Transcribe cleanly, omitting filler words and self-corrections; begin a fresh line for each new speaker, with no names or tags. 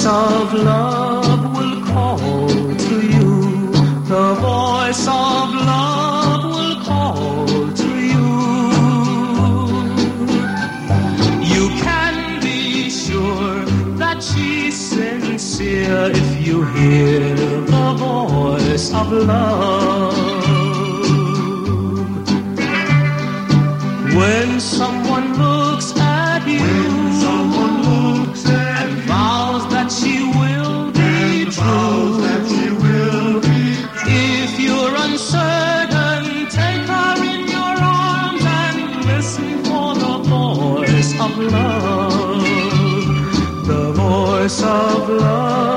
voice of love will call to you. The voice of love will call to you. You can be sure that she's sincere if you hear the voice of love. When someone looks at you, and vows that she will be true. If you're uncertain, take her in your arms and listen for the voice of love. The voice of love.